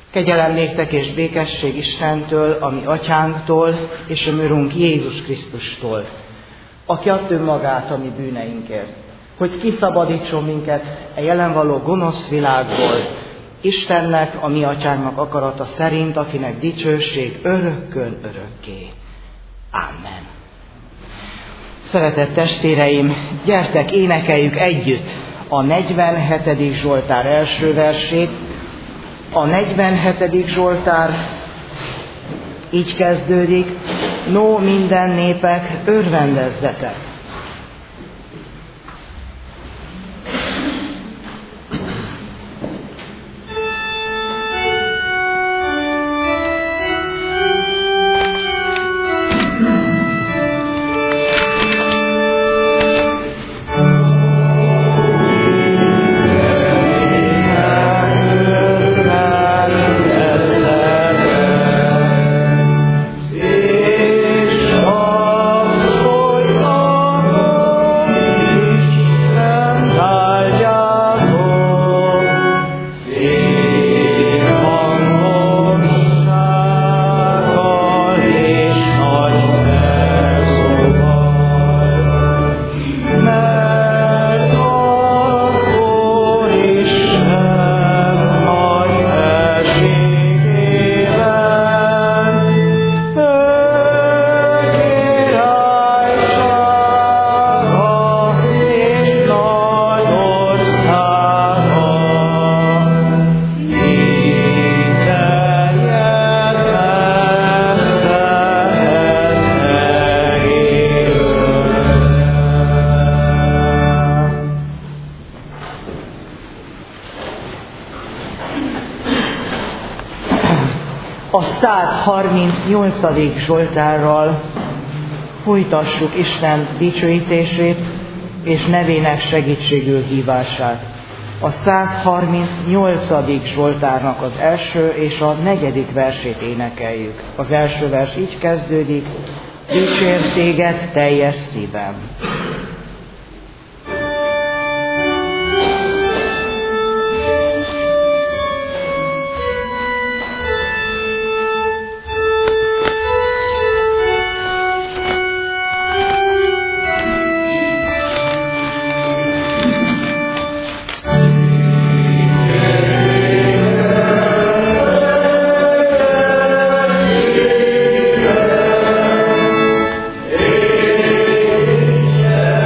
Kegyelem néktek és békesség Istentől, a mi atyánktól, és a mi Urunk Jézus Krisztustól, aki adta önmagát a mi bűneinkért, hogy kiszabadítson minket a jelen való gonosz világból, Istennek, a mi atyánknak akarata szerint, akinek dicsőség örökkön örökké. Amen. Szeretett testvéreim, gyertek, énekeljük együtt a 47. Zsoltár első versét. A 47. Zsoltár így kezdődik: No, minden népek, örvendezzetek! A 138. Zsoltárral folytassuk Isten dicsőítését és nevének segítségül hívását. A 138. Zsoltárnak az első és a 4. versét énekeljük. Az első vers így kezdődik: Dicsérj téged teljes szívem. Yeah.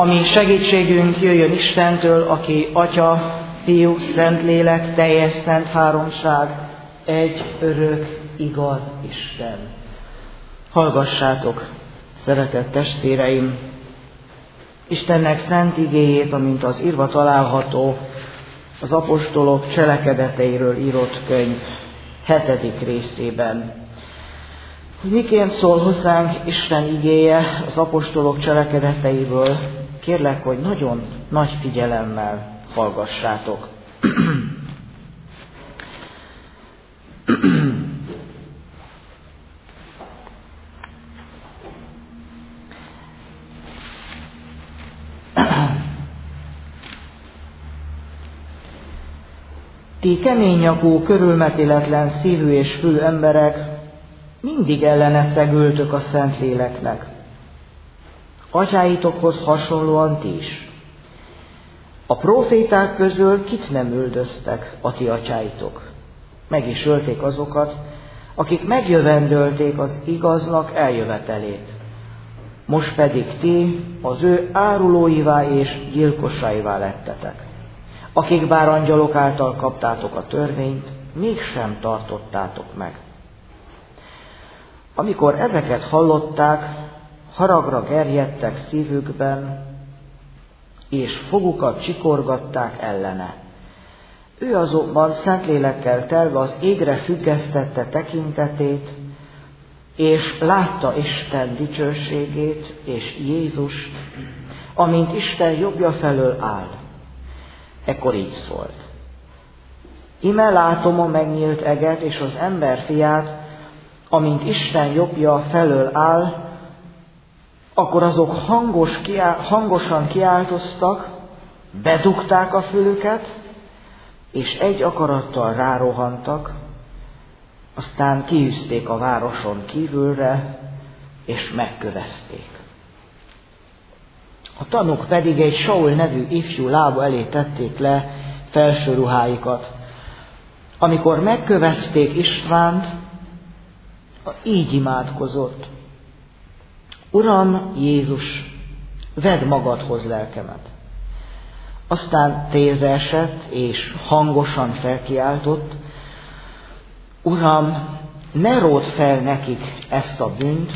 Ami segítségünk jöjjön Istentől, aki Atya, Fiú, Szentlélek, teljes szent háromság, egy örök, igaz Isten. Hallgassátok, szeretett testvéreim, Istennek szent igéjét, amint az írva található az apostolok cselekedeteiről írott könyv 7. részében. Hogy miként szól hozzánk Isten igéje az apostolok cselekedeteiből, kérlek, hogy nagyon nagy figyelemmel hallgassátok. Ti keménynyakú, körülmetéletlen szívű és fülű emberek, mindig ellene szegültök a Szentléleknek. Atyáitokhoz hasonlóan ti is. A próféták közül kit nem üldöztek a ti atyáitok? Meg is ölték azokat, akik megjövendölték az igaznak eljövetelét. Most pedig ti az ő árulóivá és gyilkosaivá lettetek, akik bár angyalok által kaptátok a törvényt, mégsem tartottátok meg. Amikor ezeket hallották, haragra gerjedtek szívükben, és fogukat csikorgatták ellene. Ő azonban Szentlélekkel telve az égre függesztette tekintetét, és látta Isten dicsőségét és Jézust, amint Isten jobbja felől áll. Ekkor így szólt: Ime látom a megnyílt eget és az emberfiát, amint Isten jobbja felől áll. Akkor azok hangosan kiáltoztak, bedugták a fülüket, és egy akarattal rárohantak, aztán kiűzték a városon kívülre, és megkövezték. A tanúk pedig egy Saul nevű ifjú lába elé tették le felső ruháikat. Amikor megkövezték Istvánt, így imádkozott: Uram Jézus, vedd magadhoz lelkemet. Aztán térre esett, és hangosan felkiáltott: Uram, ne ródd fel nekik ezt a bűnt,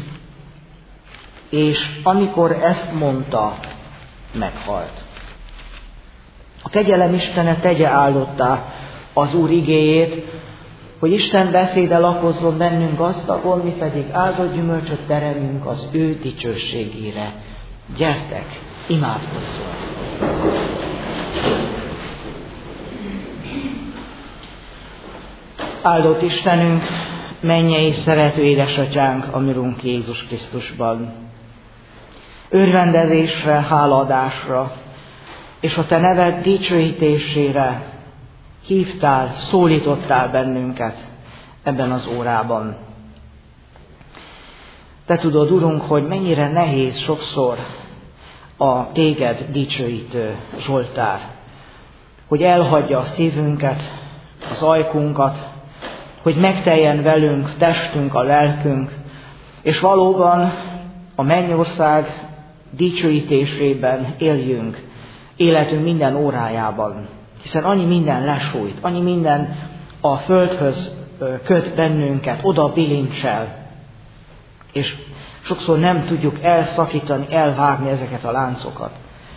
és amikor ezt mondta, meghalt. A kegyelem Istene tegye áldottá az Úr igéjét, hogy Isten beszéde lakozzon bennünk gazdagon, mi pedig áldott gyümölcsöt teremünk az ő dicsőségére. Gyertek, imádkozzunk! Áldott Istenünk, mennyei szerető édesatyánk, a mi Urunk Jézus Krisztusban. Örvendezésre, hálaadásra és a te neved dicsőítésére hívtál, szólítottál bennünket ebben az órában. Te tudod, Urunk, hogy mennyire nehéz sokszor a téged dicsőítő zsoltár, hogy elhagyja a szívünket, az ajkunkat, hogy megteljen velünk testünk, a lelkünk, és valóban a mennyország dicsőítésében éljünk életünk minden órájában, hiszen annyi minden lesújt, annyi minden a földhöz köt bennünket, oda bilincsel, és sokszor nem tudjuk elszakítani, elvágni ezeket a láncokat.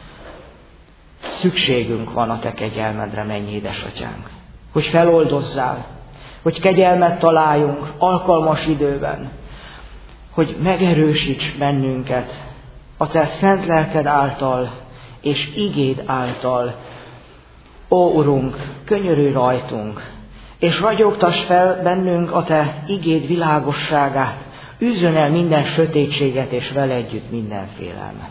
Szükségünk van a te kegyelmedre, mennyi édesatyánk, hogy feloldozzál, hogy kegyelmet találjunk alkalmas időben, hogy megerősíts bennünket a te szent lelked által és igéd által. Ó, Urunk, könyörülj rajtunk, és ragyogtass fel bennünk a te igéd világosságát, üzzön el minden sötétséget, és vele együtt minden félelmet.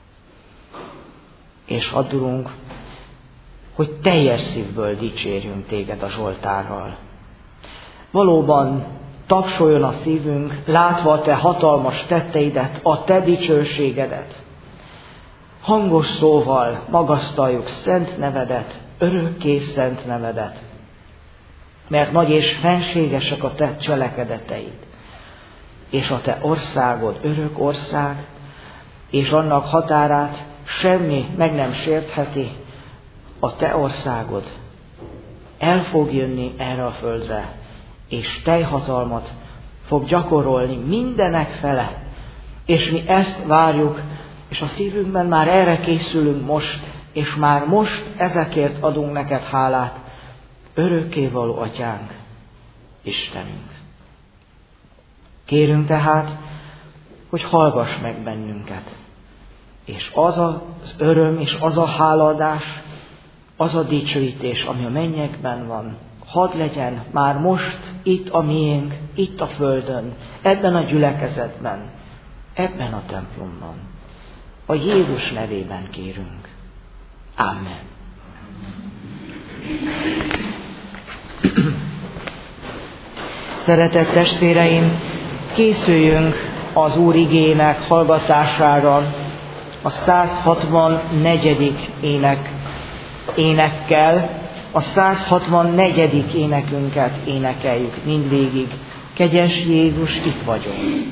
És add, Urunk, hogy teljes szívből dicsérjünk téged a zsoltárral. Valóban tapsoljon a szívünk, látva a te hatalmas tetteidet, a te dicsőségedet. Hangos szóval magasztaljuk szent nevedet, örökké szent nevedet, mert nagy és fenségesek a te cselekedeteid, és a te országod örök ország, és annak határát semmi meg nem sértheti a te országod. El fog jönni erre a földre, és teljhatalmat fog gyakorolni mindenek felett. És mi ezt várjuk, és a szívünkben már erre készülünk most, és már most ezekért adunk neked hálát, örökkévaló Atyánk, Istenünk. Kérünk tehát, hogy hallgass meg bennünket, és az az öröm, és az a hálaadás, az a dicsőítés, ami a mennyekben van, hadd legyen már most itt a miénk, itt a földön, ebben a gyülekezetben, ebben a templomban. A Jézus nevében kérünk. Amen. Szeretett testvéreim, készüljünk az Úr igének hallgatására. A 164. énekkel, a 164. énekünket énekeljük mindvégig. Kegyes Jézus, itt vagyok.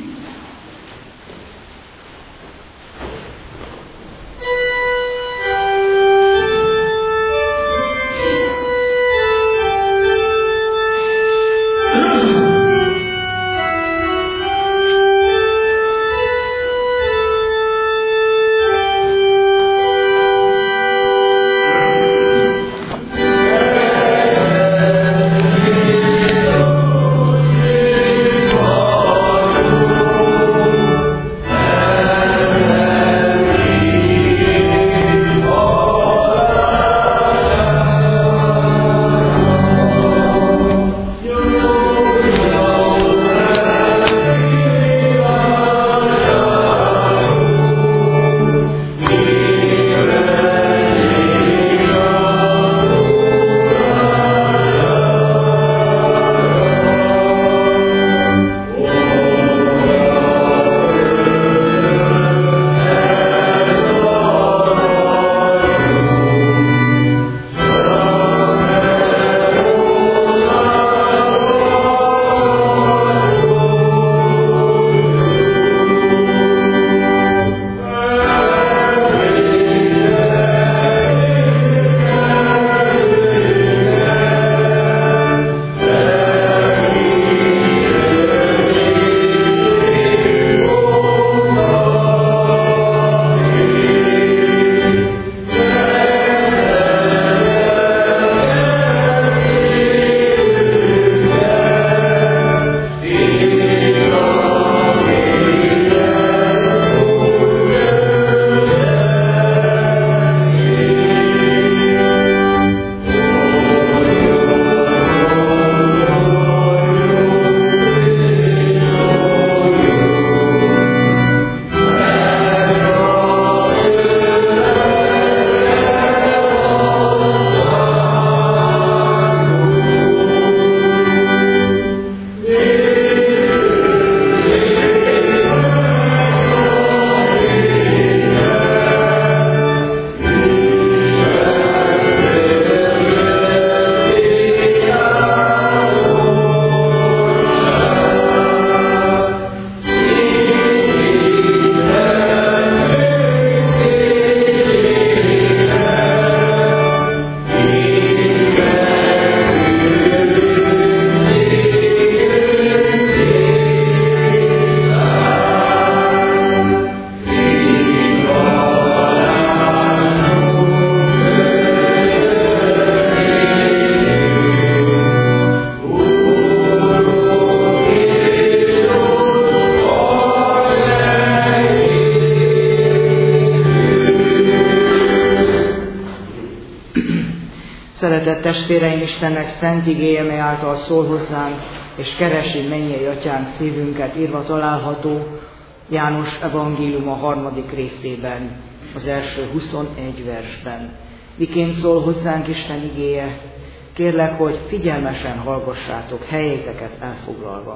Szeretett testvéreim, Istennek szent igéje, mely által szól hozzánk, és keresi mennyei Atyánk szívünket, írva található János evangélium a 3. részében, az első 21 versben. Miként szól hozzánk Isten igéje? Kérlek, hogy figyelmesen hallgassátok, helyeteket elfoglalva.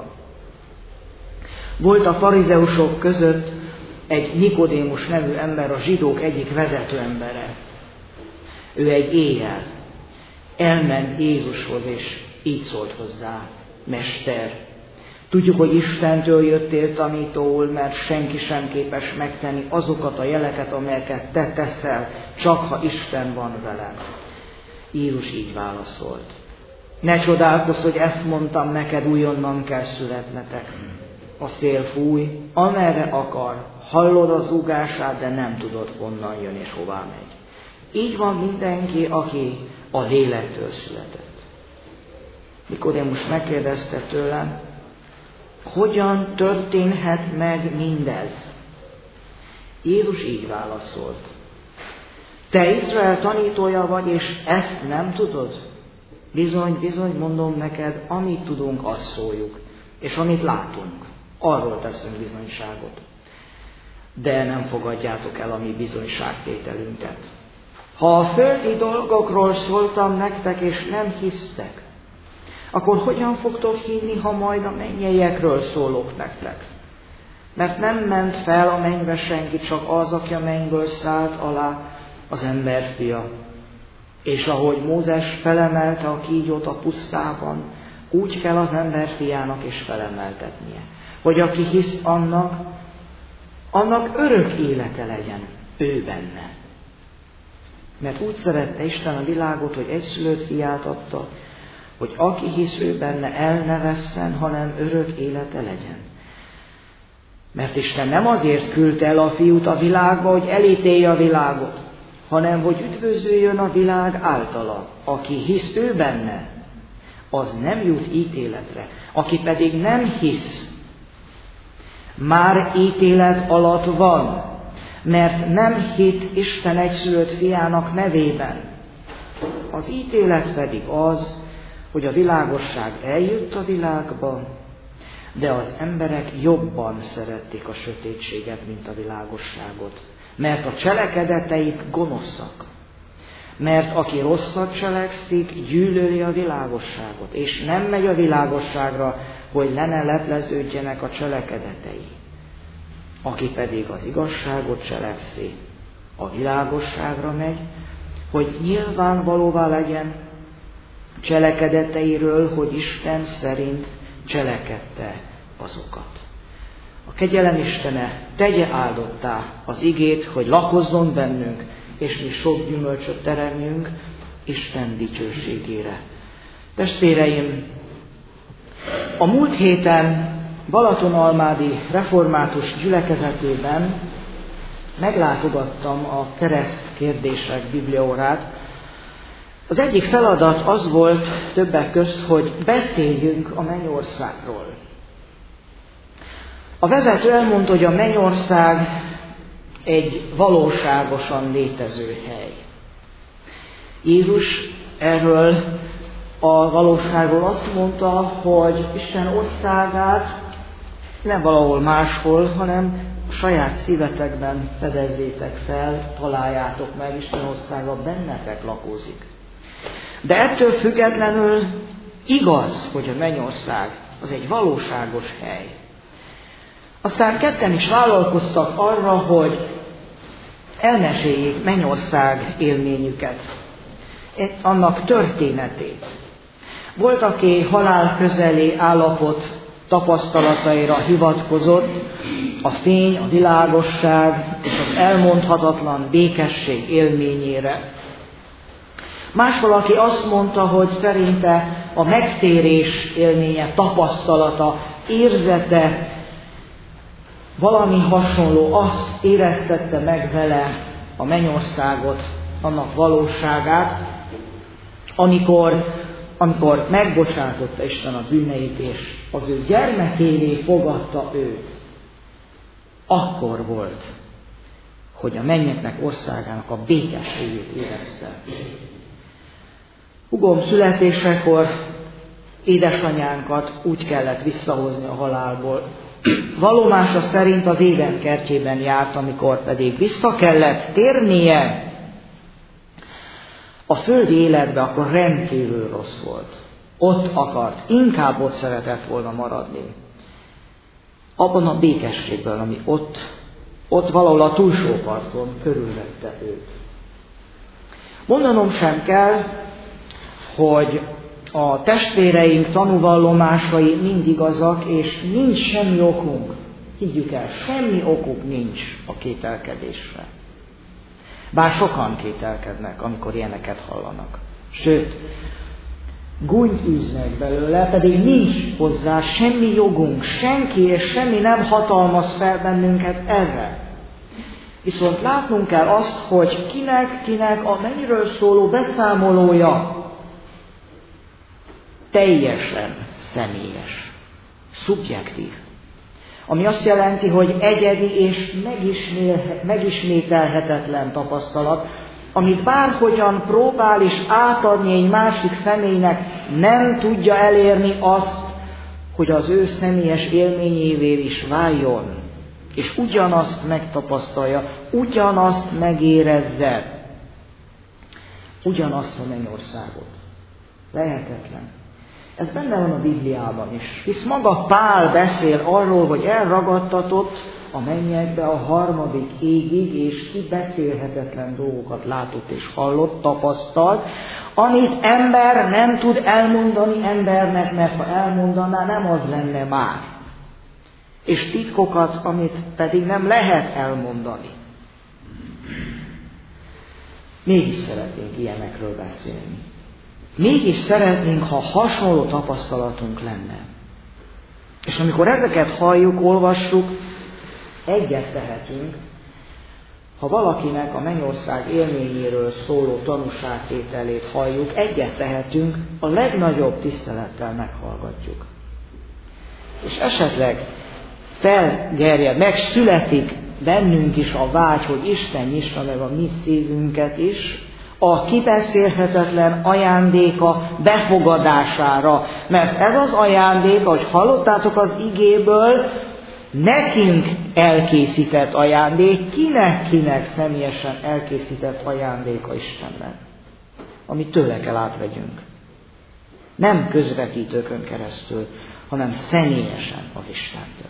Volt a farizeusok között egy Nikodémus nevű ember, a zsidók egyik vezető embere. Ő egy éjjel elment Jézushoz, és így szólt hozzá: Mester, Tudjuk, hogy Istentől jöttél tanítóul, mert senki sem képes megtenni azokat a jeleket, amelyeket te teszel, csak ha Isten van veled. Jézus így válaszolt. Ne csodálkozz, hogy ezt mondtam neked, újonnan kell születnetek. A szél fúj, amerre akar, hallod a zúgását, de nem tudod, honnan jön és hová megy. Így van mindenki, aki a lélektől született. Nikodémus megkérdezte tőlem, hogyan történhet meg mindez? Jézus így válaszolt. Te Izrael tanítója vagy, és ezt nem tudod? Bizony, bizony, mondom neked, amit tudunk, azt szóljuk, és amit látunk, arról teszünk bizonyságot. De nem fogadjátok el a mi bizonyságtételünket. Ha a földi dolgokról szóltam nektek, és nem hisztek, akkor hogyan fogtok hinni, ha majd a mennyeiekről szólok nektek? Mert nem ment fel a mennybe senki, csak az, aki a mennyből szállt alá, az emberfia. És ahogy Mózes felemelte a kígyót a pusztában, úgy kell az emberfiának is felemeltetnie. Hogy aki hisz annak örök élete legyen ő benne. Mert úgy szerette Isten a világot, hogy egyszülött fiát adta, hogy aki hisz ő benne, el ne vesszen, hanem örök élete legyen. Mert Isten nem azért küldte el a fiút a világba, hogy elítélje a világot, hanem hogy üdvözöljön a világ általa. Aki hisz ő benne, az nem jut ítéletre. Aki pedig nem hisz, már ítélet alatt van, mert nem hitt Isten egyszülött fiának nevében. Az ítélet pedig az, hogy a világosság eljött a világba, de az emberek jobban szerették a sötétséget, mint a világosságot, mert a cselekedeteik gonoszak. Mert aki rosszat cselekszik, gyűlöli a világosságot, és nem megy a világosságra, hogy le ne lepleződjenek a cselekedetei. Aki pedig az igazságot cselekszi, a világosságra megy, hogy nyilvánvalóvá legyen cselekedeteiről, hogy Isten szerint cselekedte azokat. A kegyelem Istene tegye áldottá az igét, hogy lakozzon bennünk, és mi sok gyümölcsöt teremjünk Isten dicsőségére. Testvéreim, a múlt héten Balatonalmádi református gyülekezetében meglátogattam a kereszt kérdések bibliaórát. Az egyik feladat az volt többek közt, hogy beszéljünk a mennyországról. A vezető elmondta, hogy a mennyország egy valóságosan létező hely. Jézus erről a valóságról azt mondta, hogy Isten országát nem valahol máshol, hanem a saját szívetekben fedezzétek fel, találjátok meg, Isten országa bennetek lakózik. De ettől függetlenül igaz, hogy a mennyország az egy valóságos hely. Aztán ketten is vállalkoztak arra, hogy elmeséljék mennyország élményüket, annak történetét. Volt, aki halál közeli állapot tapasztalataira hivatkozott, a fény, a világosság és az elmondhatatlan békesség élményére. Más valaki azt mondta, hogy szerinte a megtérés élménye, tapasztalata, érzete, valami hasonló, azt éreztette meg vele a mennyországot, annak valóságát, amikor megbocsátotta Isten a bűneit, és az ő gyermekévé fogadta őt, akkor volt, hogy a mennyeknek országának a békességét érezte. Hugom születésekor édesanyánkat úgy kellett visszahozni a halálból. Vallomása szerint az Éden kertjében járt, amikor pedig vissza kellett térnie a földi életbe, akkor rendkívül rossz volt. Ott akart, inkább ott szeretett volna maradni. Abban a békességben, ami ott valahol a túlsó parton körülvette őt. Mondanom sem kell, hogy a testvéreink tanúvallomásai mind igazak, és nincs semmi okunk, higgyük el, semmi okuk nincs a kételkedésre. Bár sokan kételkednek, amikor ilyeneket hallanak. Sőt, gúnyt űznek belőle, pedig nincs hozzá semmi jogunk, senki és semmi nem hatalmaz fel bennünket erre. Viszont látnunk kell azt, hogy kinek a mennyiről szóló beszámolója teljesen személyes, szubjektív. Ami azt jelenti, hogy egyedi és megismételhetetlen tapasztalat, amit bárhogyan próbál is átadni egy másik személynek, nem tudja elérni azt, hogy az ő személyes élményévé is váljon, és ugyanazt megtapasztalja, ugyanazt megérezze, ugyanazt a mennyországot. Lehetetlen. Ez benne van a Bibliában is. Hisz maga Pál beszél arról, hogy elragadtatott a mennyekbe a harmadik égig, és kibeszélhetetlen dolgokat látott és hallott, tapasztalt, amit ember nem tud elmondani embernek, mert ha elmondaná, nem az lenne már. És titkokat, amit pedig nem lehet elmondani. Mégis szeretnénk ilyenekről beszélni. Mégis szeretnénk, ha hasonló tapasztalatunk lenne. És amikor ezeket halljuk, olvassuk, egyet tehetünk, ha valakinek a mennyország élményéről szóló tanúságtételét halljuk, egyet tehetünk, a legnagyobb tisztelettel meghallgatjuk. És esetleg felgerjed, megszületik bennünk is a vágy, hogy Isten nyissa meg a mi szívünket is, a kibeszélhetetlen ajándéka befogadására. Mert ez az ajándék, ahogy hallottátok az igéből, nekünk elkészített ajándék, kinek személyesen elkészített ajándéka Istennek, amit tőle kell átvegyünk. Nem közvetítőkön keresztül, hanem személyesen az Istentől.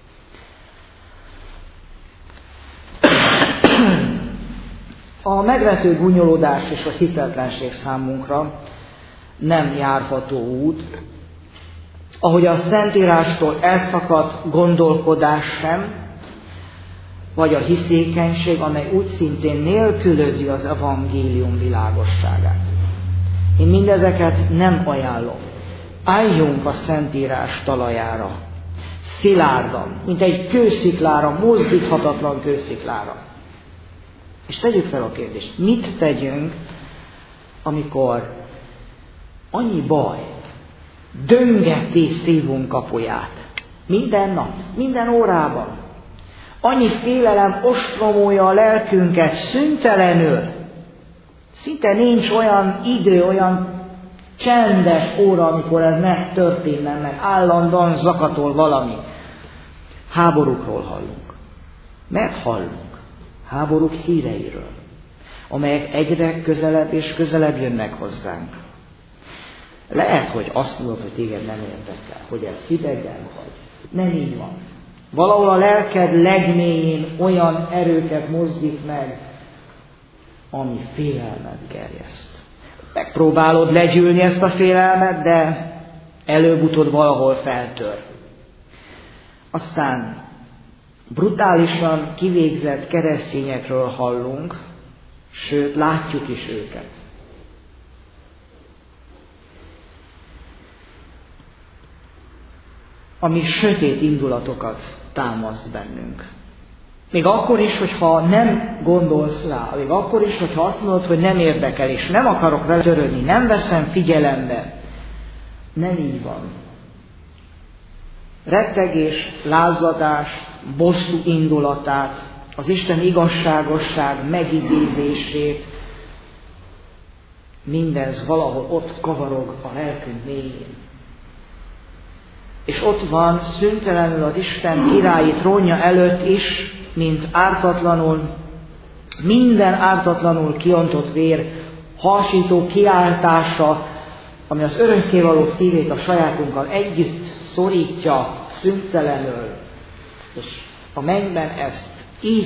A megvető gúnyolódás és a hitetlenség számunkra nem járható út, ahogy a Szentírástól elszakadt gondolkodás sem, vagy a hiszékenység, amely úgy szintén nélkülözi az evangélium világosságát. Én mindezeket nem ajánlom. Álljunk a Szentírás talajára, szilárdan, mint egy kősziklára, mozdíthatatlan kősziklára. És tegyük fel a kérdést, mit tegyünk, amikor annyi baj döngeti szívunk kapuját. Minden nap, minden órában. Annyi félelem ostromolja a lelkünket szüntelenül. Szinte nincs olyan idő, olyan csendes óra, amikor ez ne történne meg. Állandóan zakatol valami. Háborúkról hallunk. Mert hallunk. Háborúk híreiről, amelyek egyre közelebb és közelebb jönnek hozzánk. Lehet, hogy azt mondod, hogy téged nem érdekel, hogy ez hidegen vagy. Nem így van. Valahol a lelked legmélyén olyan erőket mozdít meg, ami félelmet gerjeszt. Megpróbálod legyűlni ezt a félelmet, de előbb-utóbb valahol feltör. Aztán brutálisan kivégzett keresztényekről hallunk, sőt, látjuk is őket. Ami sötét indulatokat támaszt bennünk. Még akkor is, hogyha nem gondolsz rá, még akkor is, hogyha azt mondod, hogy nem érdekel, és nem akarok vele törődni, nem veszem figyelembe. Nem így van. Rettegés, lázadás, bosszú indulatát, az Isten igazságosság megidézését, mindez valahol ott kavarog a lelkünk mélyén. És ott van szüntelenül az Isten királyi trónja előtt is, mint ártatlanul, minden ártatlanul kiontott vér hasító kiáltása, ami az örökkévaló szívét a sajátunkkal együtt szorítja szüntelenül. És a mennyben ezt így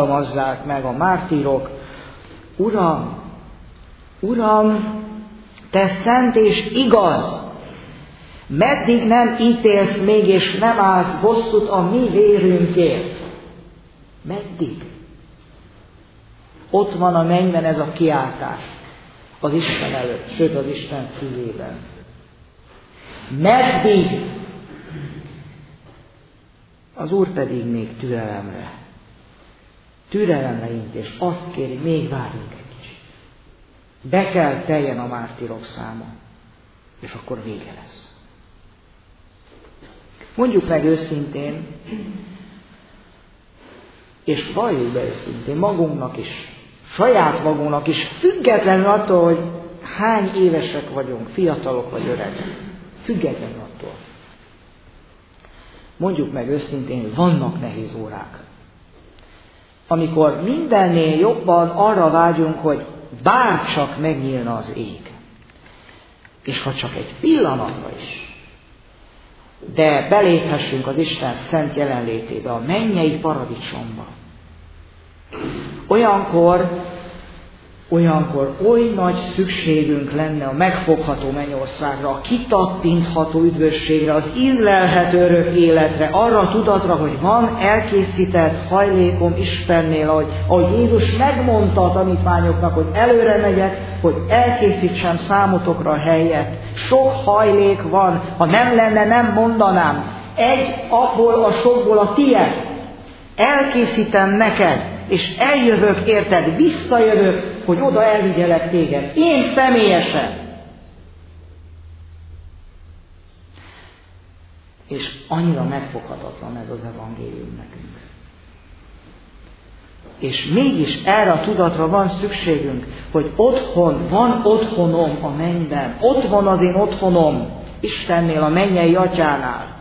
fogalmazzák meg a mártírok: Uram, Uram, te szent és igaz, meddig nem ítélsz még, és nem állsz bosszút a mi vérünkért? Meddig? Ott van a mennyben ez a kiáltás az Isten előtt, sőt az Isten szívében. Meddig? Az Úr pedig még türelemre int, és azt kéri, még várjunk egy kicsit. Be kell teljen a mártírok száma, és akkor vége lesz. Mondjuk meg őszintén, és valljuk be őszintén magunknak is, saját magunknak is, függetlenül attól, hogy hány évesek vagyunk, fiatalok vagy öregek. Függetlenül attól. Mondjuk meg őszintén, hogy vannak nehéz órák. Amikor mindennél jobban arra vágyunk, hogy bárcsak megnyílna az ég. És ha csak egy pillanatra is, de beléphessünk az Isten szent jelenlétébe, a mennyei paradicsomba. Olyankor oly nagy szükségünk lenne a megfogható mennyországra, a kitappintható üdvösségre, az ízlelhető örök életre, arra a tudatra, hogy van elkészített hajlékom Istennél, ahogy Jézus megmondta a tanítványoknak, hogy előre megyek, hogy elkészítsem számotokra a helyet. Sok hajlék van, ha nem lenne, nem mondanám. Egy abból a sokból a tied. Elkészítem neked, és eljövök érted, visszajövök, hogy oda elvigyelek téged. Én személyesen. És annyira megfoghatatlan ez az evangélium nekünk. És mégis erre a tudatra van szükségünk, hogy van otthonom a mennyben. Ott van az én otthonom Istennél, a mennyei atyánál.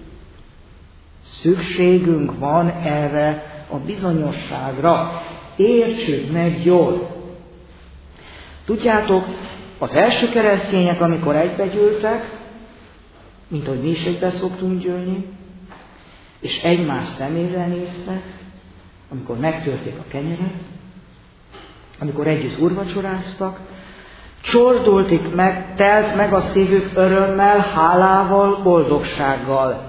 Szükségünk van erre a bizonyosságra. Értsük meg jól. Tudjátok, az első keresztények, amikor egybegyűltek, mint hogy mi is egybe szoktunk gyűlni, és egymás szemére néztek, amikor megtörték a kenyeret, amikor együtt úrvacsoráztak, csordultik meg, telt meg a szívük örömmel, hálával, boldogsággal.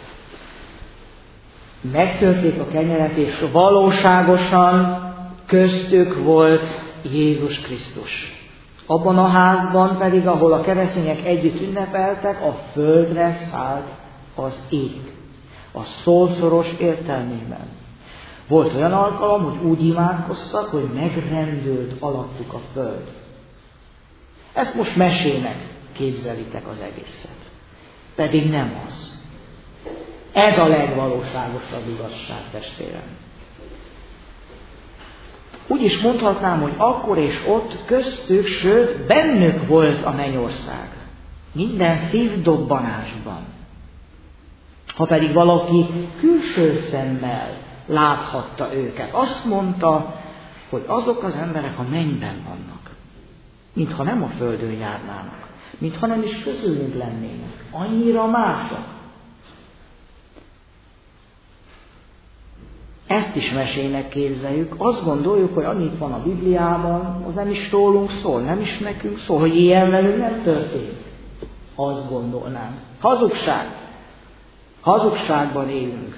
Megtörték a kenyeret, és valóságosan köztük volt Jézus Krisztus. Abban a házban pedig, ahol a keresztények együtt ünnepeltek, a földre szállt az ég. A szószoros értelmében. Volt olyan alkalom, hogy úgy imádkoztak, hogy megrendült alattuk a föld. Ezt most mesének képzelitek az egészet. Pedig nem az. Ez a legvalóságosabb igazság, testvérem. Úgy is mondhatnám, hogy akkor és ott köztük, sőt, bennük volt a mennyország. Minden szívdobbanásban. Ha pedig valaki külső szemmel láthatta őket, azt mondta, hogy azok az emberek a mennyben vannak. Mintha nem a földön járnának. Mintha nem is közülünk lennének. Annyira mások. Ezt is mesének képzeljük, azt gondoljuk, hogy annyit van a Bibliában, az nem is rólunk szól, nem is nekünk szól, hogy ilyen velünk nem történik. Azt gondolnánk. Hazugság. Hazugságban élünk.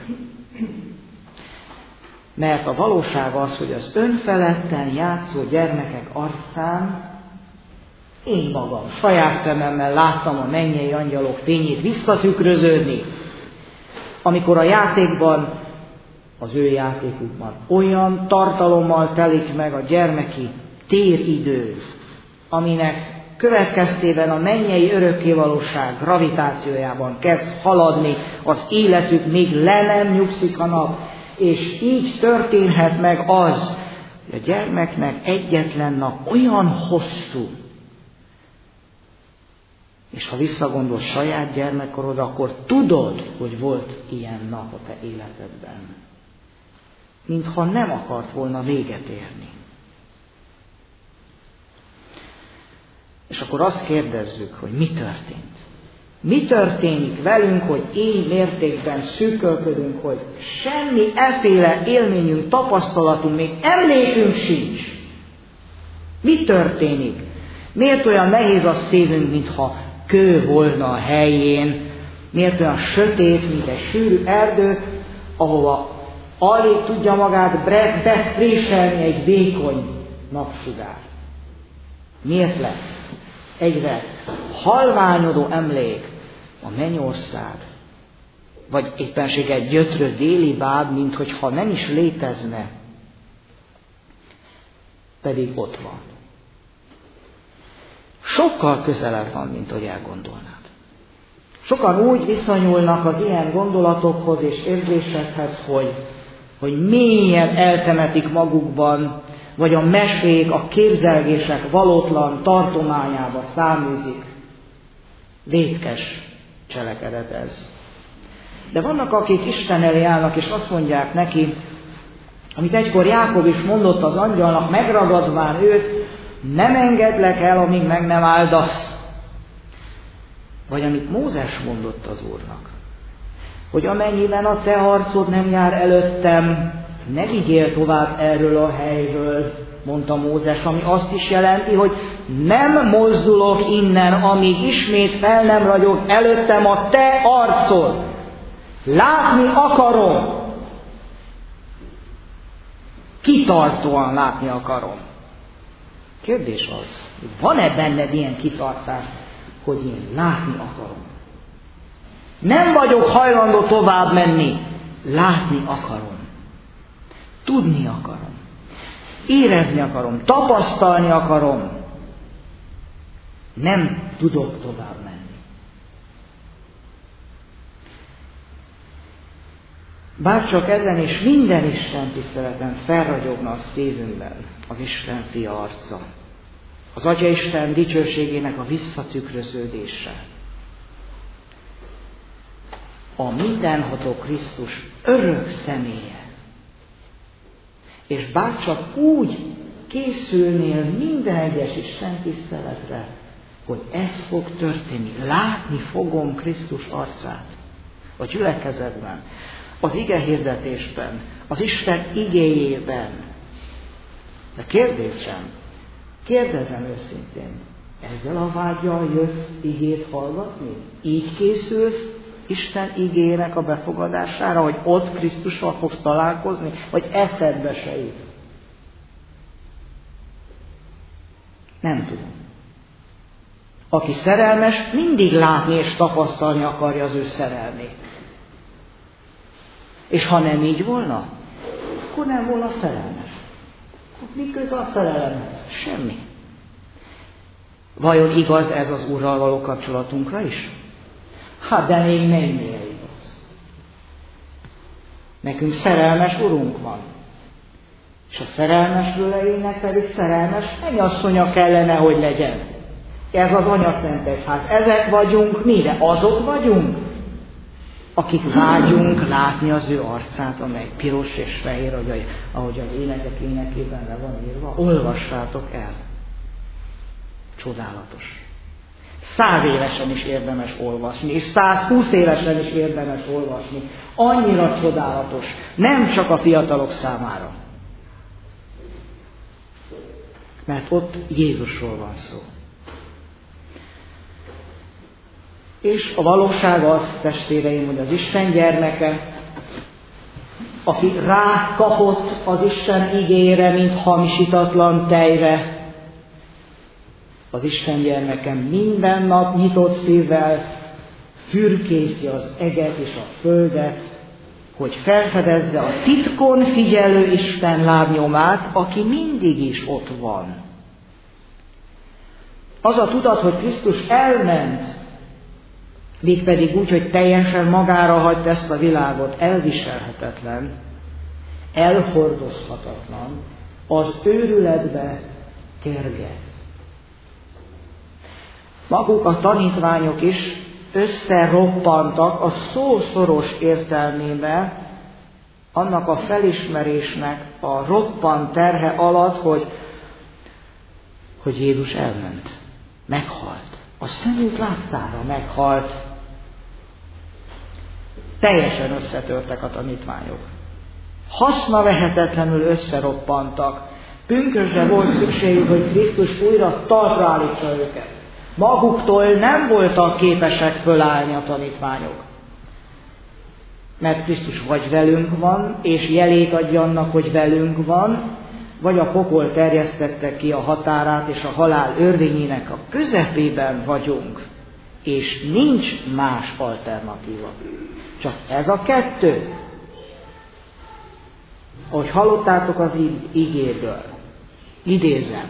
Mert a valóság az, hogy az önfeledten játszó gyermekek arcán én magam saját szememmel láttam a mennyei angyalok fényét visszatükröződni, amikor a játékban, az ő játékukban olyan tartalommal telik meg a gyermeki téridő, aminek következtében a mennyei örökkévalóság gravitációjában kezd haladni az életük, még le nem nyugszik a nap, és így történhet meg az, hogy a gyermeknek egyetlen nap olyan hosszú, és ha visszagondolsz saját gyermekkorodra, akkor tudod, hogy volt ilyen nap a te életedben. Mintha nem akart volna véget érni. És akkor azt kérdezzük, hogy mi történt. Mi történik velünk, hogy így mértékben szűkölködünk, hogy semmi efféle élményünk, tapasztalatunk, még emlékünk sincs. Mi történik? Miért olyan nehéz a szívünk, mintha kő volna a helyén? Miért olyan sötét, mint egy sűrű erdő, ahova alig tudja magát bepréselni egy vékony napsugár? Miért lesz egyre halványodó emlék a mennyország, vagy éppenséggel gyötrő déli báb, minthogyha nem is létezne, pedig ott van. Sokkal közelebb van, mint hogy elgondolnád. Sokan úgy viszonyulnak az ilyen gondolatokhoz és érzésekhez, hogy mélyen eltemetik magukban, vagy a mesék, a képzelgések valótlan tartományába száműzik. Vétkes cselekedet ez. De vannak, akik Isten elé állnak, és azt mondják neki, amit egykor Jákob is mondott az angyalnak, megragadván őt, nem engedlek el, amíg meg nem áldasz. Vagy amit Mózes mondott az Úrnak, hogy amennyiben a te arcod nem jár előttem, ne vigyél tovább erről a helyről, mondta Mózes, ami azt is jelenti, hogy nem mozdulok innen, amíg ismét fel nem ragyog előttem a te arcod. Látni akarom. Kitartóan látni akarom. Kérdés az, hogy van-e benned ilyen kitartás, hogy én látni akarom? Nem vagyok hajlandó tovább menni, látni akarom. Tudni akarom. Érezni akarom, tapasztalni akarom. Nem tudok tovább menni. Bárcsak ezen és minden Isten tiszteleten felragyogna a szívünkben az Isten fia arca. Az Atya Isten dicsőségének a visszatükröződése. A mindenható Krisztus örök személye. És bárcsak úgy készülnél minden egyes Isten tiszteletre, hogy ez fog történni. Látni fogom Krisztus arcát a gyülekezetben, az ige hirdetésben, az Isten igéjében. De kérdezem őszintén, ezzel a vággyal jössz igét hallgatni? Így készülsz Isten igének a befogadására, hogy ott Krisztussal fogsz találkozni, vagy eszedbe se jut? Nem tudom. Aki szerelmes, mindig látni és tapasztalni akarja az ő szerelmét. És ha nem így volna, akkor nem volna szerelmes. Mi köze a szerelemhez? Semmi. Vajon igaz ez az Úrral való kapcsolatunkra is? Hát, de még mennyire igaz. Nekünk szerelmes Urunk van. És a szerelmes vőleinek pedig szerelmes mennyasszonya kellene, hogy legyen. Ez az Anyaszent Egyház. Ezek vagyunk mi, de azok vagyunk, akik vágyunk látni az ő arcát, amely piros és fehér, ahogy az énekek énekében le van írva. Olvassátok el. Csodálatos. 100 évesen is érdemes olvasni, és 120 évesen is érdemes olvasni. Annyira csodálatos. Nem csak a fiatalok számára. Mert ott Jézusról van szó. És a valóság az, testvéreim, hogy az Isten gyermeke, aki rákapott az Isten igére, mint hamisítatlan tejre, az Isten gyermeke minden nap nyitott szívvel fürkészi az eget és a földet, hogy felfedezze a titkon figyelő Isten lábnyomát, aki mindig is ott van. Az a tudat, hogy Krisztus elment, mégpedig úgy, hogy teljesen magára hagyta ezt a világot, elviselhetetlen, elhordozhatatlan, az őrületbe kerget. Maguk a tanítványok is összeroppantak a szó szoros értelmében annak a felismerésnek a roppant terhe alatt, hogy Jézus elment, meghalt. A szemük láttára meghalt. Teljesen összetörtek a tanítványok. Hasznavehetetlenül összeroppantak. Pünkösdre volt szükségük, hogy Krisztus újra talpra állítsa őket. Maguktól nem voltak képesek fölállni a tanítványok. Mert Krisztus vagy velünk van, és jelét adja annak, hogy velünk van, vagy a pokol terjesztette ki a határát, és a halál örvényének a közepében vagyunk, és nincs más alternatíva. Csak ez a kettő. Ahogy hallottátok az igéből, idézem.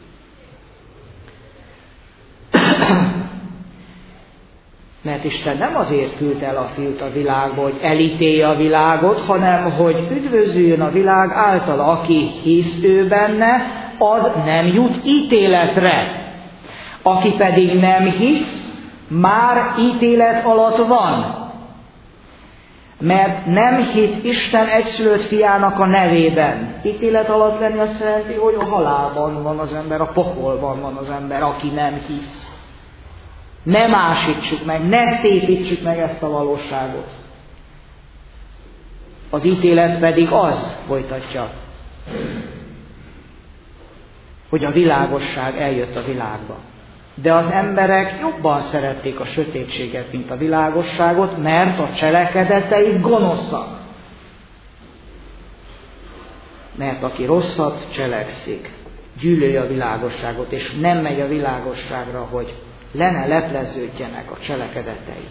Mert Isten nem azért küldte el a fiút a világba, hogy elítélje a világot, hanem hogy üdvözüljön a világ által, aki hisz ő benne, az nem jut ítéletre. Aki pedig nem hisz, már ítélet alatt van. Mert nem hitt Isten egyszülött fiának a nevében. Ítélet alatt lenni azt jelenti, hogy a halálban van az ember, a pokolban van az ember, aki nem hisz. Ne másítsuk meg, ne szépítsük meg ezt a valóságot. Az ítélet pedig az, folytatja, hogy a világosság eljött a világba. De az emberek jobban szerették a sötétséget, mint a világosságot, mert a cselekedetei gonoszak. Mert aki rosszat cselekszik, gyűlöli a világosságot, és nem megy a világosságra, hogy le ne lepleződjenek a cselekedetei.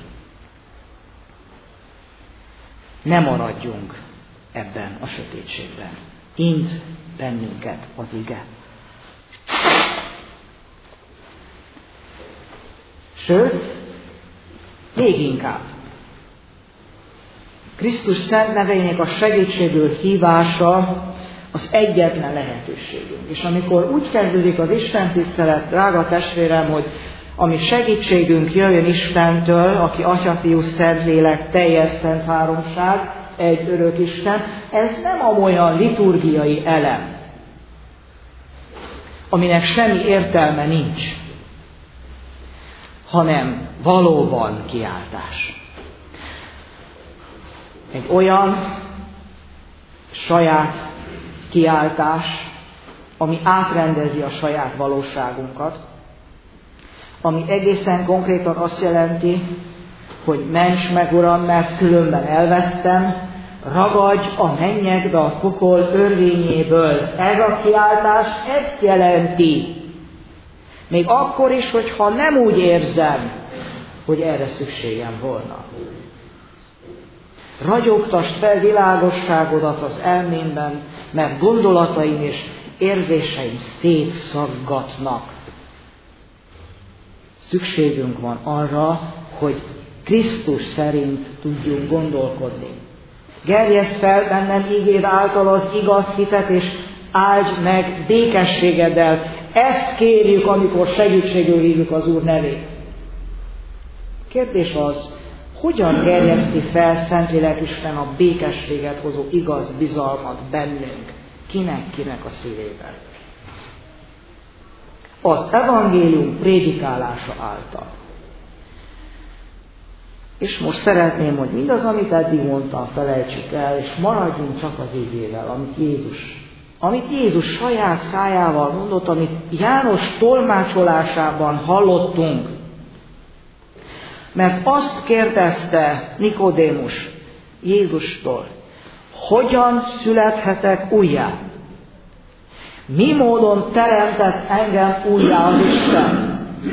Ne maradjunk ebben a sötétségben. Int bennünket az ige. Sőt, még inkább. Krisztus szent nevének a segítségül hívása az egyetlen lehetőségünk. És amikor úgy kezdődik az Isten tisztelet, drága testvérem, hogy ami segítségünk jöjjön Istentől, aki Atya, Fiú, Szentlélek, teljes szent háromság, egy örök Isten, ez nem amolyan liturgiai elem, aminek semmi értelme nincs, hanem valóban kiáltás. Egy olyan saját kiáltás, ami átrendezi a saját valóságunkat, ami egészen konkrétan azt jelenti, hogy ments meg, Uram, mert különben elvesztem, ragadj a mennyekbe a pokol örvényéből. Ez a kiáltás ezt jelenti. Még akkor is, hogyha nem úgy érzem, hogy erre szükségem volna. Ragyogtasd fel világosságodat az elmémben, mert gondolataim és érzéseim szétszaggatnak. Szükségünk van arra, hogy Krisztus szerint tudjunk gondolkodni. Gerjeszd fel bennem ígéd által az igaz hitet, és áldj meg békességeddel. Ezt kérjük, amikor segítségül hívjuk az Úr nevét. Kérdés az, hogyan gerjeszti fel Szentlélek Isten a békességet hozó igaz bizalmat bennünk? Kinek a szívében? Az evangélium prédikálása által. És most szeretném, hogy mindaz, amit eddig mondtam, felejtsük el, és maradjunk csak az igével, amit Jézus saját szájával mondott, amit János tolmácsolásában hallottunk. Mert azt kérdezte Nikodémus Jézustól, hogyan születhetek újjá? Mi módon teremtett engem újjá az Isten?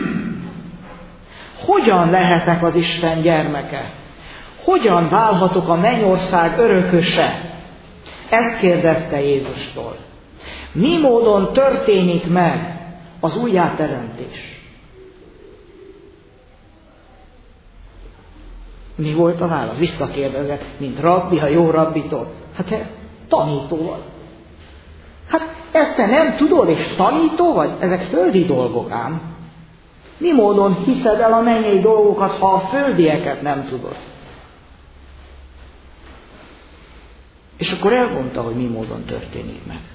Hogyan lehetek az Isten gyermeke? Hogyan válhatok a mennyország örököse? Ezt kérdezte Jézustól. Mi módon történik meg az újjáteremtés? Mi volt a válasz? Visszakérdezett, mint rabbi, ha jó rabbitól. Hát te tanító vagy. Hát ezt te nem tudod, és tanító vagy? Ezek földi dolgok ám. Mi módon hiszed el a mennyei dolgokat, ha a földieket nem tudod? És akkor elmondta, hogy mi módon történik meg.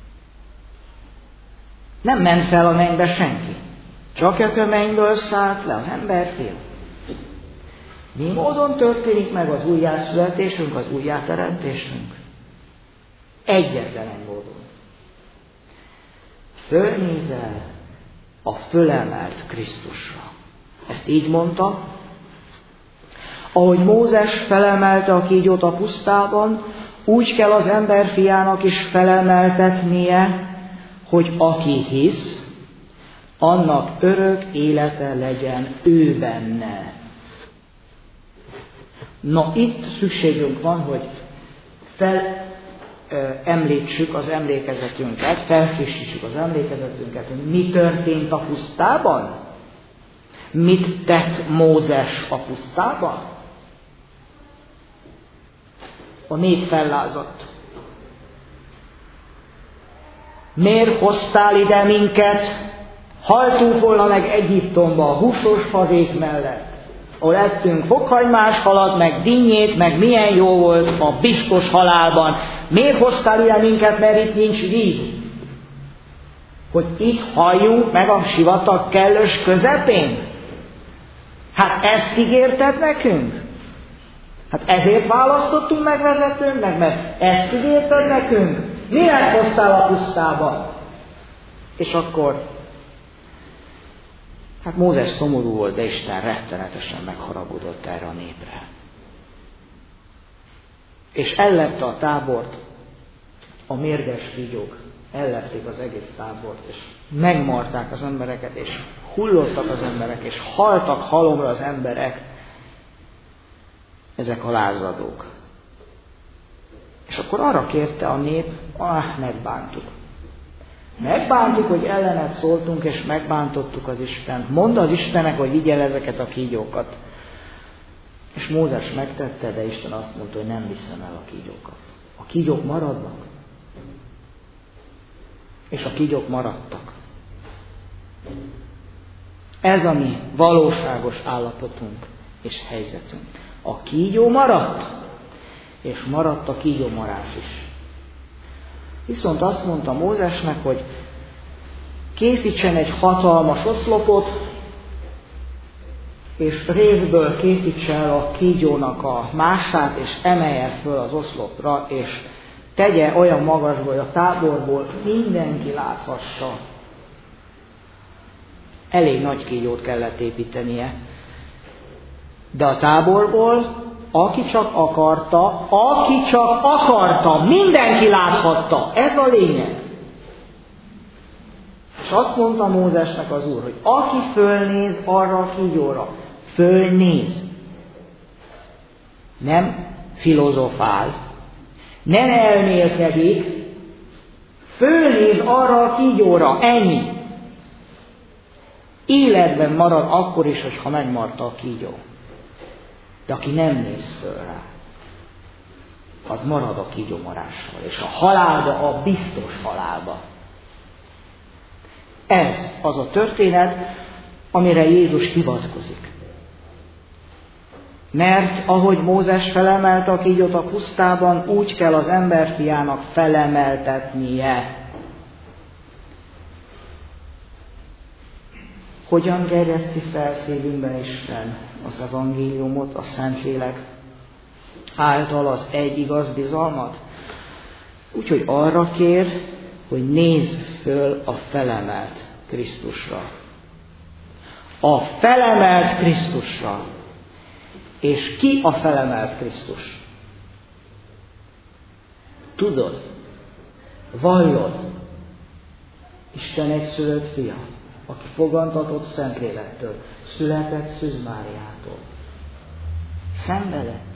Nem ment fel a mennybe senki. Csak a mennyből szállt le az emberfél. Mi módon történik meg az újjászületésünk, az újjáteremtésünk? Egyetlen egy módon. fölnézel a fölemelt Krisztusra. Ezt így mondta. Ahogy Mózes felemelte a kígyót a pusztában, úgy kell az emberfiának is felemeltetnie, hogy aki hisz, annak örök élete legyen ő benne. Na, itt szükségünk van, hogy említsük az emlékezetünket, felfrissítsük az emlékezetünket, hogy mi történt a pusztában? Mit tett Mózes a pusztában? A nép fellázadt. Miért hoztál ide minket? Haltunk volna meg Egyiptomba, a húsos fazék mellett, ahol ettünk fokhagymás halat, meg dinnyét, meg milyen jó volt a biztos halálban. Miért hoztál ide minket, mert itt nincs víz? Hogy itt halljunk meg a sivatag kellős közepén? Hát ezt ígérted nekünk? Hát ezért választottunk meg vezetőnek, mert ezt ígérted nekünk? Miért hoztál a pusztába? És akkor, hát Mózes szomorú volt, de Isten rettenetesen megharagudott erre a népre. És ellepte a tábort, a mérges kígyók ellepték az egész tábort, és megmarták az embereket, és hullottak az emberek, és haltak halomra az emberek, ezek a lázadók. És akkor arra kérte a nép, megbántuk. Megbántuk, hogy ellened szóltunk, és megbántottuk az Istent. Mondd az Istennek, hogy vigye el ezeket a kígyókat. És Mózes megtette, de Isten azt mondta, hogy nem viszem el a kígyókat. A kígyók maradnak. És a kígyók maradtak. Ez a mi valóságos állapotunk és helyzetünk. A kígyó maradt, és maradt a kígyómarás is. Viszont azt mondta Mózesnek, hogy készítsen egy hatalmas oszlopot, és részből készítse el a kígyónak a mását, és emelje föl az oszlopra, és tegye olyan magasba, hogy a táborból mindenki láthassa. Elég nagy kígyót kellett építenie. De a táborból, aki csak akarta, mindenki láthatta. Ez a lényeg. És azt mondta Mózesnek az Úr, hogy aki fölnéz arra a kígyóra, fölnéz, nem filozofál, nem elmélkedik, fölnéz arra a kígyóra, ennyi. Életben marad akkor is, hogyha megmarta a kígyó. De aki nem néz föl rá, az marad a kígyómarással, és a halálba, a biztos halálba. Ez az a történet, amire Jézus hivatkozik. Mert ahogy Mózes felemelte a kígyót a pusztában, úgy kell az emberfiának felemeltetnie. Hogyan gerjeszti fel szívünkben Isten az evangéliumot, a Szentlélek által az egy igaz bizalmat? Úgyhogy arra kér, hogy nézz föl a felemelt Krisztusra. A felemelt Krisztusra. És ki a felemelt Krisztus? Tudod, vallod, Isten egyszülött fia, aki fogantatott Szentlélektől, született Szűz Máriától. Szenvedett.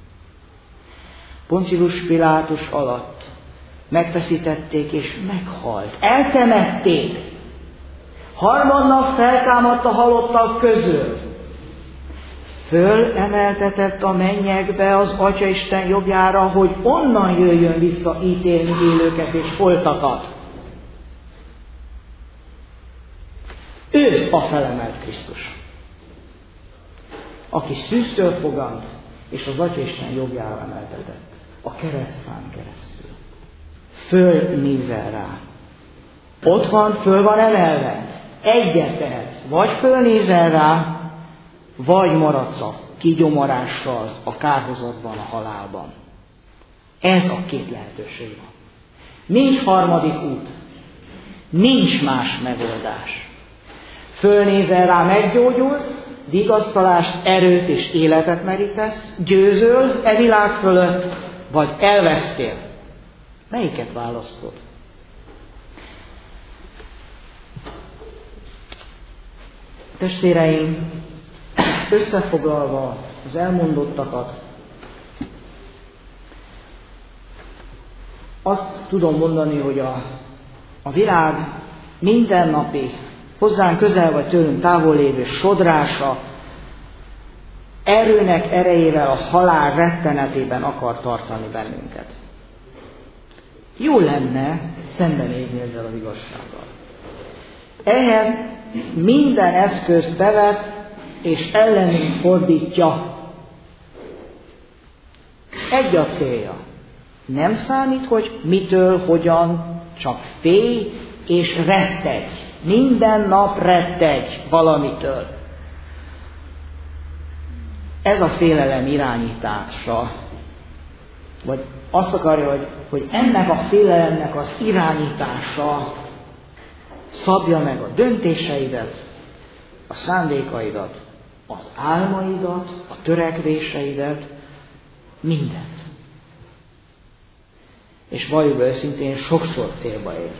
Poncius Pilátus alatt megfeszítették és meghalt. Eltemették. Harmadnap feltámadt a halottak közül. Fölemeltetett a mennyekbe az Atyaisten jobbjára, hogy onnan jöjjön vissza ítélni élőket és holtakat. Ő a felemelt Krisztus, aki szűztől fogant, és az Atyaisten jobbjára emeltetett, a keresztfán keresztül. Fölnézel rá. Ott van, föl van emelve. Egyet tehetsz. Vagy fölnézel rá, vagy maradsz a kígyómarással, a kárhozatban, a halálban. Ez a két lehetőség van. Nincs harmadik út. Nincs más megoldás. Fölnézel rá, meggyógyulsz, vigasztalást, erőt és életet merítesz, győzöl e világ fölött, vagy elvesztél. Melyiket választod? Testvéreim, összefoglalva az elmondottakat, azt tudom mondani, hogy a világ mindennapi, hozzánk közel vagy tőlünk távol lévő sodrása erőnek erejével a halál rettenetében akar tartani bennünket. Jó lenne szembenézni ezzel az igazsággal. Ehhez minden eszközt bevet és ellenünk fordítja. Egy a célja. Nem számít, hogy mitől, hogyan, csak félj és rettegj. Minden nap rettegj valamitől. Ez a félelem irányítása, vagy azt akarja, hogy ennek a félelemnek az irányítása szabja meg a döntéseidet, a szándékaidat, az álmaidat, a törekvéseidet, mindent. És valljuk őszintén, sokszor célba ér.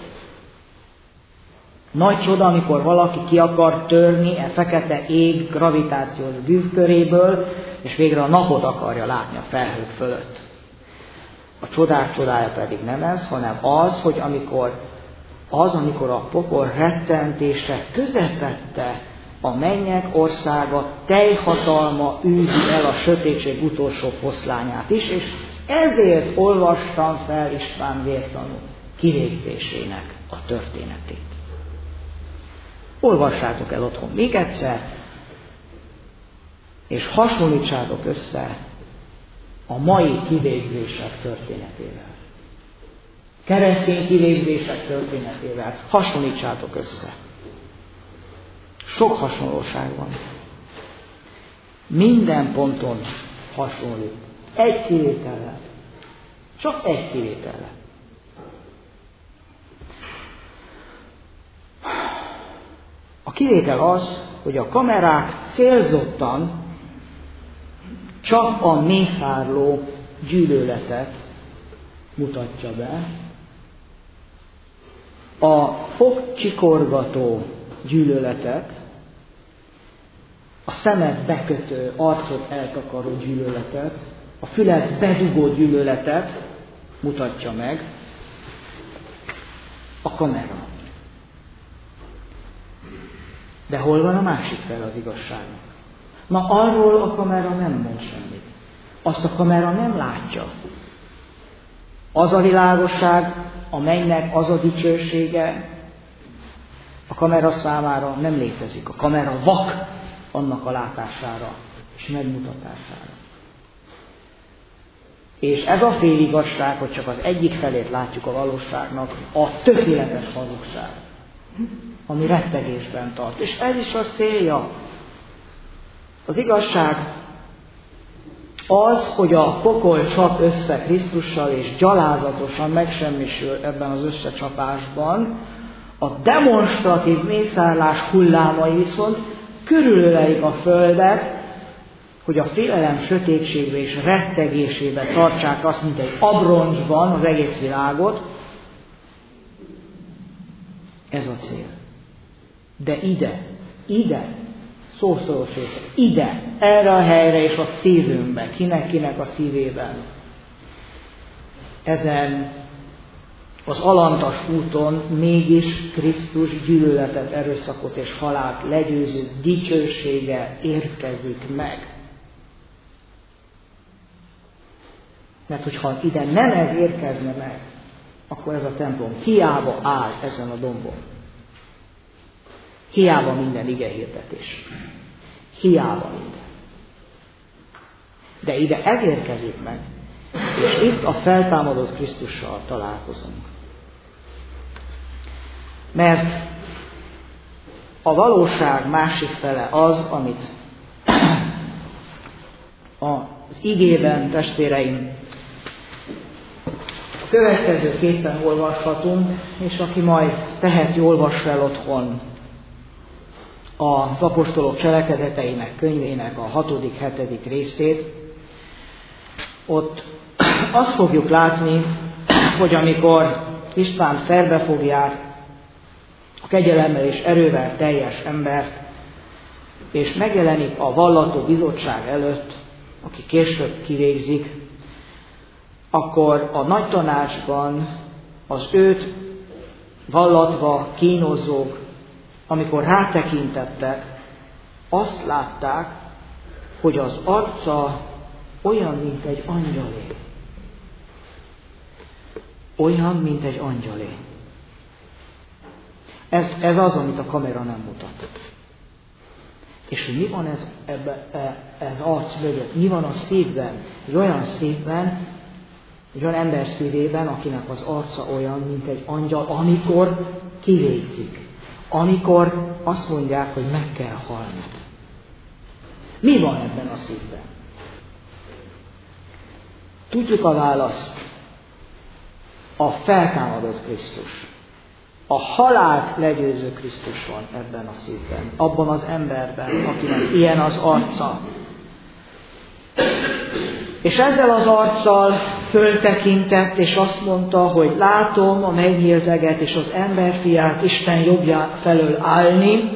Nagy csoda, amikor valaki ki akar törni e fekete ég gravitációs bűvköréből, és végre a napot akarja látni a felhők fölött. A csodák csodája pedig nem ez, hanem az, hogy amikor a pokol rettentése közepette a mennyek országa teljhatalma űzi el a sötétség utolsó foszlányát is, és ezért olvastam fel István vértanú kivégzésének a történetét. Olvassátok el otthon még egyszer, és hasonlítsátok össze a mai kivégzések történetével. Keresztény kivégzések történetével. Hasonlítsátok össze. Sok hasonlóság van. Minden ponton hasonlít. Egy kivétellel. Csak egy kivétellel. A kivétel az, hogy a kamerák célzottan csak a mészárló gyűlöletet mutatja be, a fogcsikorgató gyűlöletet, a szemet bekötő, arcot eltakaró gyűlöletet, a fület bedugó gyűlöletet mutatja meg a kamera. De hol van a másik fel az igazságnak? Na, arról a kamera nem mond semmit. Azt a kamera nem látja. Az a világosság, a mennynek az a dicsősége, a kamera számára nem létezik. A kamera vak annak a látására és megmutatására. És ez a féligazság, hogy csak az egyik felét látjuk a valóságnak, a tökéletes hazugság, ami rettegésben tart. És ez is a célja. Az igazság az, hogy a pokol csap össze Krisztussal, és gyalázatosan megsemmisül ebben az összecsapásban, a demonstratív mészárlás hullámai viszont körülölelik a földet, hogy a félelem sötétségbe és rettegésébe tartsák azt, mint egy abroncsban az egész világot. Ez a cél. De ide, szószoros része, ide, erre a helyre és a szívünkbe, kinek a szívében. Ezen az alantas úton mégis Krisztus gyűlöletet, erőszakot és halált legyőző dicsősége érkezik meg. Mert hogyha ide nem ez érkezne meg, akkor ez a templom hiába áll ezen a dombon. Hiába minden igehirdetés. Hiába minden. De ide ez érkezik meg, és itt a feltámadott Krisztussal találkozunk. Mert a valóság másik fele az, amit az igében, testvéreim, következőképpen olvashatunk, és aki majd teheti, olvassa el otthon az apostolok cselekedeteinek könyvének a 6.-7. részét. Ott azt fogjuk látni, hogy amikor István felbefogják a kegyelemmel és erővel teljes embert, és megjelenik a vallató bizottság előtt, aki később kivégzik, akkor a nagy tanácsban az őt vallatva kínozók, amikor rátekintettek, azt látták, hogy az arca olyan, mint egy angyalé. Olyan, mint egy angyalé. Ez az, amit a kamera nem mutat. És mi van ez arc mögött? Mi van a szívben? Egy olyan szívben, egy olyan ember szívében, akinek az arca olyan, mint egy angyal, amikor kivégzik. Amikor azt mondják, hogy meg kell halni. Mi van ebben a szívben? Tudjuk a választ. A feltámadott Krisztus. A halált legyőző Krisztus van ebben a szívben, abban az emberben, akinek ilyen az arca. És ezzel az arccal föltekintett, és azt mondta, hogy látom a megnyílteget és az emberfiát Isten jobbja felől állni,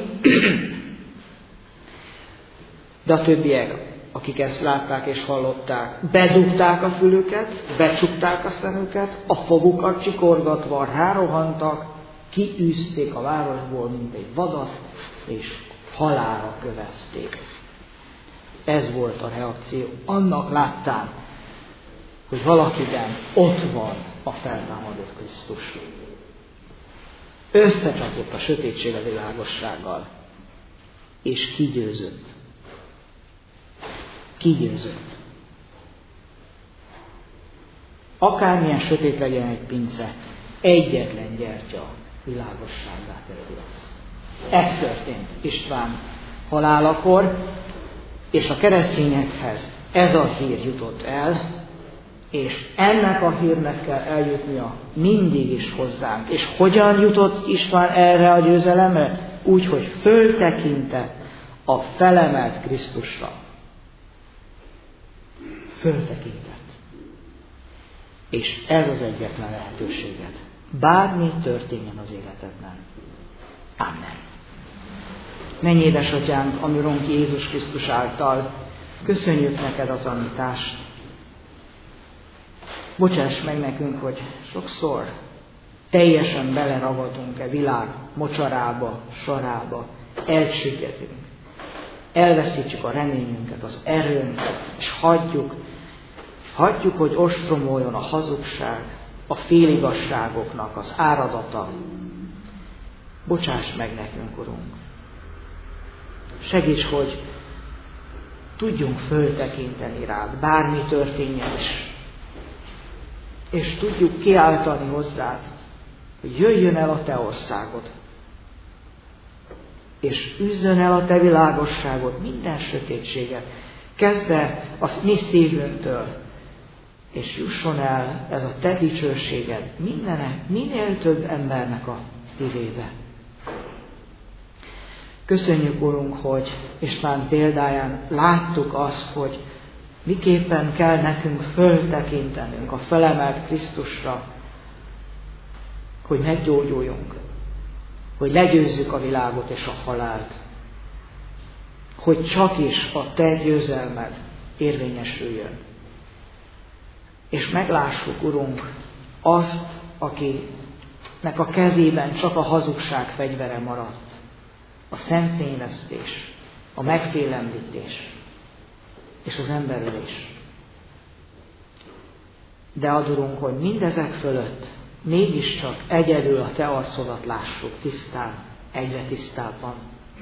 de a többiek, akik ezt látták és hallották, bedugták a fülüket, becsukták a szemüket, a fogukat csikorgatva rárohantak, kiűzték a városból, mint egy vadat, és halálra kövezték. Ez volt a reakció. Annak láttán, hogy valakiben ott van a feltámadott Krisztus. Összecsapott a sötétség a világossággal, és kigyőzött. Kigyőzött. Akármilyen sötét legyen egy pince, egyetlen gyertya világossággá teszi azt. Ez történt István halálakor, és a keresztényekhez ez a hír jutott el, és ennek a hírnek kell eljutnia mindig is hozzánk. És hogyan jutott István erre a győzelemre? Úgy, hogy föltekintett a felemelt Krisztusra. Föltekintett. És ez az egyetlen lehetőséged. Bármi történjen az életedben. Amen. Menj, édesatyánk, a mi Urunk Jézus Krisztus által, köszönjük neked a tanítást. Bocsáss meg nekünk, hogy sokszor teljesen beleragadunk e világ mocsarába, sarába, elsigetünk. Elveszítjük a reményünket, az erőnket, és hagyjuk, hogy ostromoljon a hazugság, a féligasságoknak az áradata. Bocsáss meg nekünk, Urunk. Segíts, hogy tudjunk föltekinteni rád, bármi történjen is. És tudjuk kiáltani hozzád, hogy jöjjön el a te országod. És üzzön el a te világosságod minden sötétséget, kezdve a mi szívünktől, és jusson el ez a te dicsőséged minél több embernek a szívébe. Köszönjük, Urunk, hogy István példáján láttuk azt, hogy miképpen kell nekünk föltekintenünk a felemelt Krisztusra, hogy meggyógyuljunk, hogy legyőzzük a világot és a halált, hogy csak is a te győzelmed érvényesüljön. És meglássuk, Urunk, azt, akinek a kezében csak a hazugság fegyvere maradt, a szemfényvesztés, a megfélemlítés és az emberölés. De adurunk, hogy mindezek fölött mégiscsak egyedül a te arcodat lássuk tisztán, egyre tisztábban.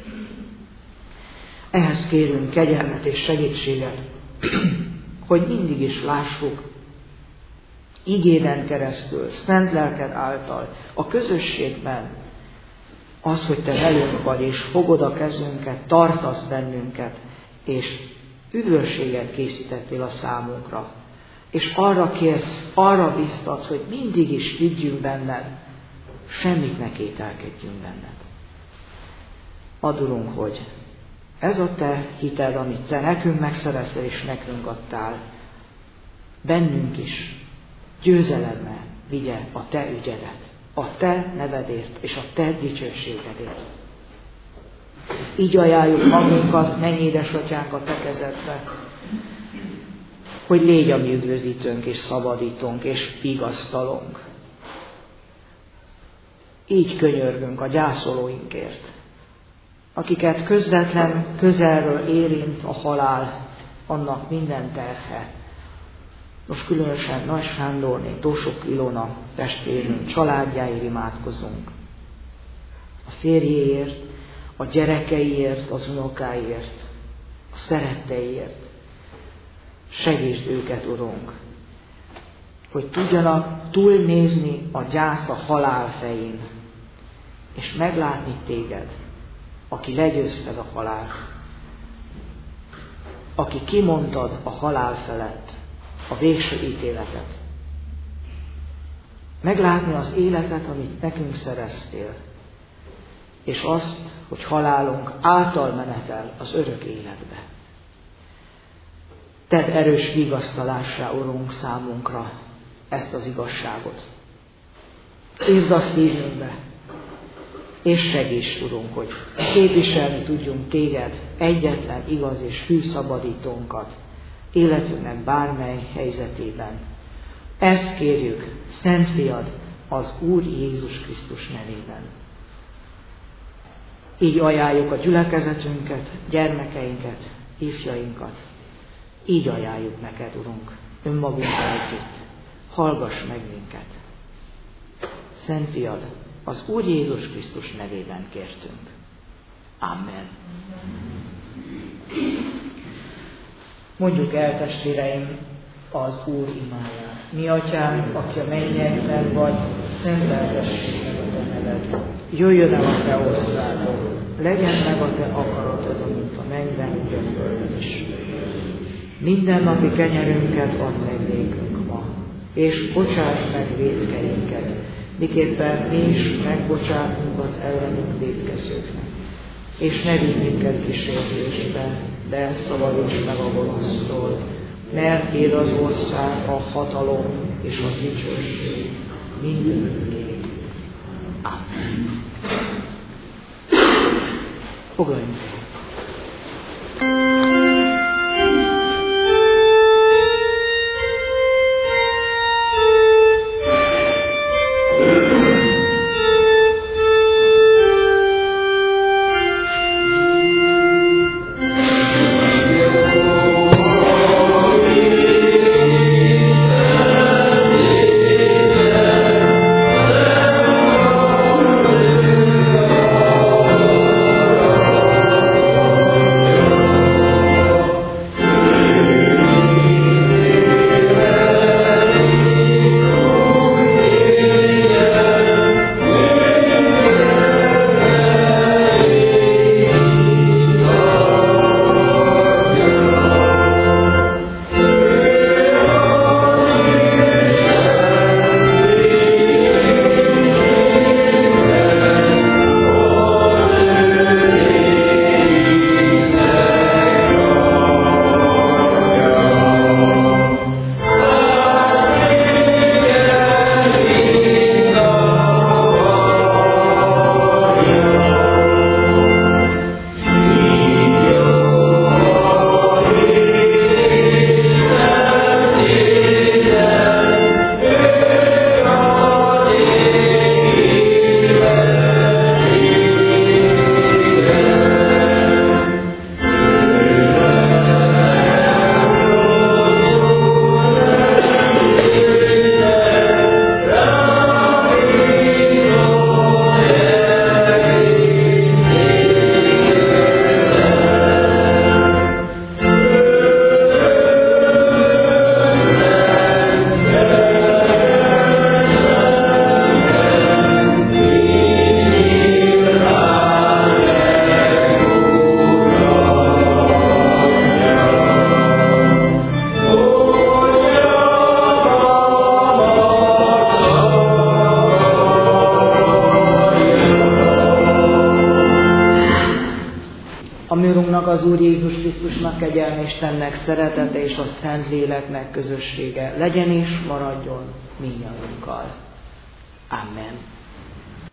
Ehhez kérünk kegyelmet és segítséget, hogy mindig is lássuk igéden keresztül, szent lelked által, a közösségben az, hogy te velünk vagy, és fogod a kezünket, tartasz bennünket, és üdvösséget készítettél a számunkra. és arra kérsz, arra biztatsz, hogy mindig is higgyünk benned, semmit ne kételkedjünk benned. Add, Urunk, hogy ez a Te hited, amit Te nekünk megszereztél és nekünk adtál, bennünk is győzelemmel vigye a Te ügyedet, a Te nevedért és a Te dicsőségedért. Így ajánljuk magunkat, mennyi édesatyánk a Te kezedbe, hogy légy a mi üdvözítőnk és szabadítónk és vigasztalónk. Így könyörgünk a gyászolóinkért, akiket közvetlen közelről érint a halál, annak minden terhe. Most különösen Nagy Sándorné, Tósok Ilona testvérünk családjáért imádkozunk. A férjéért, a gyerekeiért, az unokáiért, a szeretteiért. Segítsd őket, Urunk, hogy tudjanak túlnézni a gyász a halál fején, és meglátni Téged, aki legyőzted a halált, aki kimondtad a halál felett a végső ítéletet. Meglátni az életet, amit nekünk szereztél, és azt, hogy halálunk által menetel az örök életbe. Tedd erős vigasztalássá, Urunk, számunkra ezt az igazságot. Írd a szívünkbe, és segíts, Urunk, hogy képviselni tudjunk Téged, egyetlen igaz és hű szabadítónkat, életünknek bármely helyzetében. Ezt kérjük, Szent Fiad, az Úr Jézus Krisztus nevében. Így ajánljuk a gyülekezetünket, gyermekeinket, ifjainkat. Így ajánljuk neked, Urunk, önmagunkkal együtt. Hallgass meg minket. Szent Fiad, az Úr Jézus Krisztus nevében kértünk. Amen. Mondjuk el, testvéreim, az Úr imáját. Mi atyánk, aki a mennyekben vagy, szenteltessék meg a te neved. Jöjjön el a te országod, legyen meg a te akaratod, mint a mennyben, úgy a földön is. Mindennapi kenyerünket add meg nékünk ma, és bocsáss meg vétkeinket, miképpen mi is megbocsátunk az ellenünk vétkezőknek. És ne vigy minket kísértésbe, de szabadíts meg a gonosztól, mert Tiéd az ország, a hatalom és a dicsőség mindörökké. Amen. Foglaljunk el. Urunk, az Úr Jézus Krisztusnak kegyelme, Istennek szeretete és a Szent Léleknek közössége legyen és maradjon mindnyájunkkal. Amen.